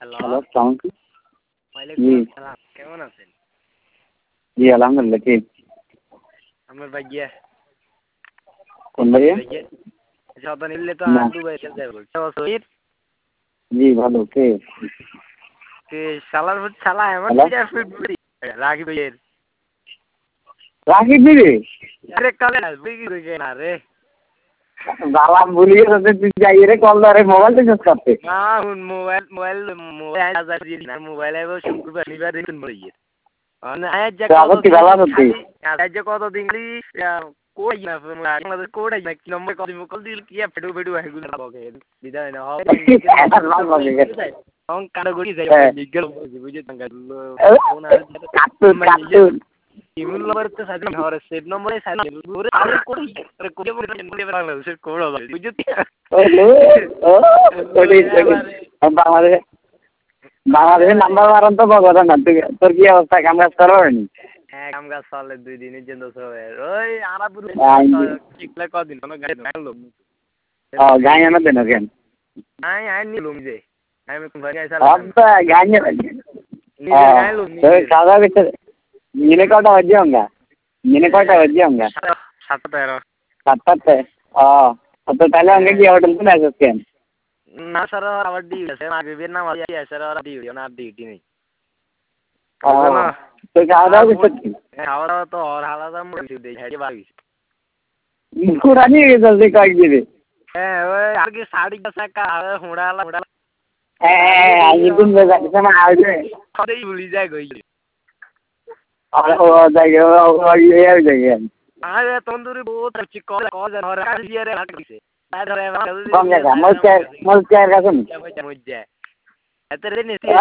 Hello, hello, আসসালামু আলাইকুম। ওয়ালাইকুম জি, আসসালাম। কেমন আছেন? জি আলহামদুলিল্লাহ। কে? আমার ভাইয়া, কোন এই ভাইয়া? ভাইয়া, যত নিলে তো না, আর দুবাই চলে যাবো। শহীদ, জি ভালো। কে? তে শালার ভূত শালা এমন হ্যালো, পিটার ফিট বলি রাগি ভাইয়ের। রাকিব দিদি। আরে কালে না, বুঝি বুঝি না রে। বালা ভুলিয়ে গেছে, তুই যাই রে কল ধরে মোবাইল রিচার্জ করতে। না হুন মোবাইল হাজার দিয়ে না মোবাইল আইবো শুক্রবার শনিবার দিন বইয়ে। আজ যা তো কত আবার তুই দিন ভালো আছো তুই? খালি আজ যা কত দিন খালি কই না আমাদের কোড়াই না কি নম্বর কত কল দিল কি ফেডু ফেডু এগুলো না বকে বিদায় না হয় অং কারো গড়ি যায় নিগল বুঝে তাঙ্গা ফোন আর কার্টুন কার্টুন। ইমুল নম্বর তো সাইড নম্বরে সেভ নম্বরে সাইড নম্বরে আর কোড়ি আরে কোড়ি বলে বাংলাদেশের কোড়া বলে বুঝতে ও বাংলাদেশ বাংলাদেশের নাম্বার মারান তো বগরা না। তোর কি অবস্থা? কাম কাজ করো নি? হ্যাঁ কাম কাজ চলে 2 দিনের জন্য সবে ওই আরাপুর কিকলে কদিন কোনো গাড়ি নাই লোক ও গাই আনা দেন কেন? নাই আই নি লুম যে আমি কোন ভাই আইসাল আব্বা গাই না। নিজের গায়ে লুম তো নিজের খাওয়া গেছে। নিনে কয়টা বাজে হোগা? নিনে কয়টা বাজে হোগা? 7:13 7:00 ও তো তাহলে আমাকে কি হোটেল पे आ सकते हैं? না স্যার আবার ডিউটি আছে না বিবের নাম আছে স্যার আর ডিউটি না ডিউটি নেই ও না তো খাওয়া দাওয়া করতে খাওয়া দাওয়া তো আর আলাদা মুড়ি দেই হেডে বাড়ি পুরানি হয়ে গেছে কয়েকদিনে। হ্যাঁ ওই আর কি শাড়ি কাঁচা হুড়ালা হুড়ালা হ্যাঁ আজকে দিন যাচ্ছে না আজকে সবই ভুলি যায় গই আর ও জায়গা ও এই জায়গা আরে তন্দুরি বহুত আছে কল কল ধরে কাটিয়ে রে হাঁটছে তাই ধরে কম জায়গা মলচার কাছে মজ্জা এত রে নেতি